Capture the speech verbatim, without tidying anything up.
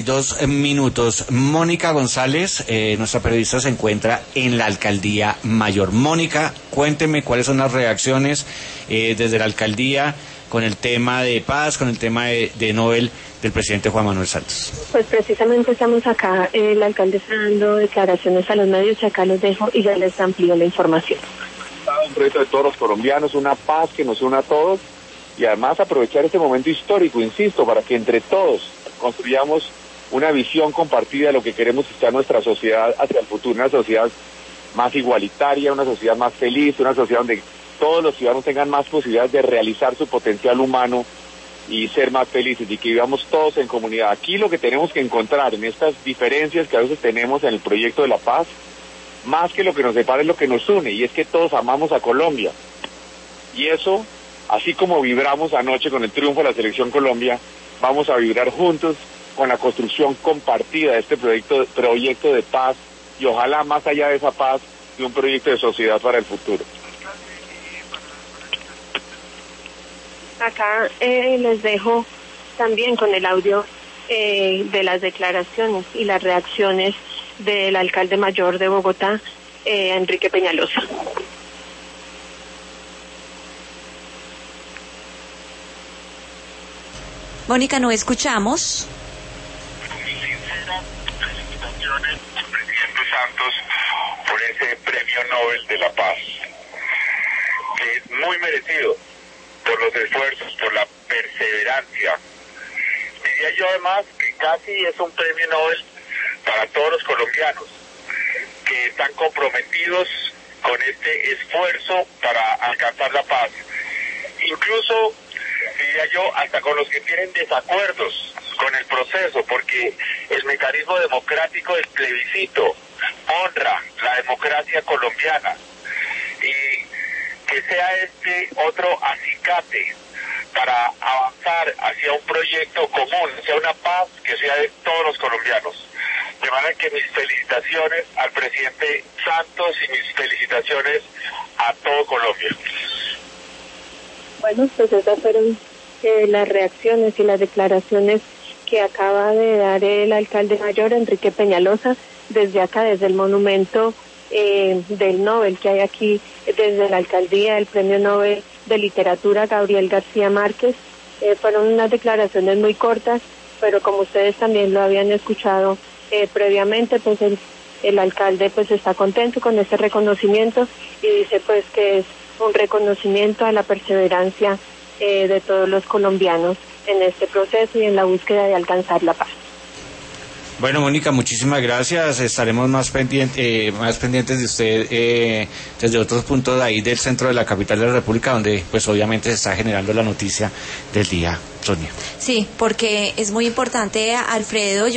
Dos minutos. Mónica González, eh, nuestra periodista, se encuentra en la Alcaldía Mayor. Mónica, cuénteme cuáles son las reacciones eh, desde la Alcaldía con el tema de paz, con el tema de, de Nobel del presidente Juan Manuel Santos. Pues precisamente estamos acá, eh, el alcalde está dando declaraciones a los medios y acá los dejo y ya les amplío la información. Un proyecto de todos los colombianos, una paz que nos una a todos y además aprovechar este momento histórico, insisto, para que entre todos construyamos una visión compartida de lo que queremos que sea nuestra sociedad hacia el futuro, una sociedad más igualitaria, una sociedad más feliz, una sociedad donde todos los ciudadanos tengan más posibilidades de realizar su potencial humano y ser más felices y que vivamos todos en comunidad. Aquí lo que tenemos que encontrar en estas diferencias que a veces tenemos en el proyecto de la paz, más que lo que nos separa es lo que nos une, y es que todos amamos a Colombia. Y eso, así como vibramos anoche con el triunfo de la Selección Colombia, vamos a vibrar juntos con la construcción compartida de este proyecto, proyecto de paz, y ojalá más allá de esa paz, de un proyecto de sociedad para el futuro. Acá eh, les dejo también con el audio eh, de las declaraciones y las reacciones del alcalde mayor de Bogotá, eh, Enrique Peñalosa. Mónica, no escuchamos. Sinceras felicitaciones al presidente Santos por ese premio Nobel de la Paz, que es muy merecido por los esfuerzos, por la perseverancia. Diría yo además que casi es un premio Nobel para todos los colombianos que están comprometidos con este esfuerzo para alcanzar la paz. Incluso, diría yo, hasta con los que tienen desacuerdos con el proceso, porque el mecanismo democrático del plebiscito honra la democracia colombiana, y que sea este otro acicate para avanzar hacia un proyecto común, hacia una paz que sea de todos los colombianos. De manera que mis felicitaciones al presidente Santos y mis felicitaciones a todo Colombia. Bueno, pues esas fueron eh, las reacciones y las declaraciones que acaba de dar el alcalde mayor, Enrique Peñalosa, desde acá, desde el monumento eh, del Nobel que hay aquí, desde la alcaldía, el premio Nobel de Literatura Gabriel García Márquez. Eh, fueron unas declaraciones muy cortas, pero como ustedes también lo habían escuchado eh, previamente, pues el, el alcalde pues está contento con este reconocimiento y dice pues que es un reconocimiento a la perseverancia eh, de todos los colombianos en este proceso y en la búsqueda de alcanzar la paz. Bueno, Mónica, muchísimas gracias. Estaremos más pendientes, eh, más pendientes de usted eh, desde otros puntos de ahí del centro de la capital de la República, donde pues obviamente se está generando la noticia del día, Sonia. Sí, porque es muy importante, Alfredo. Yo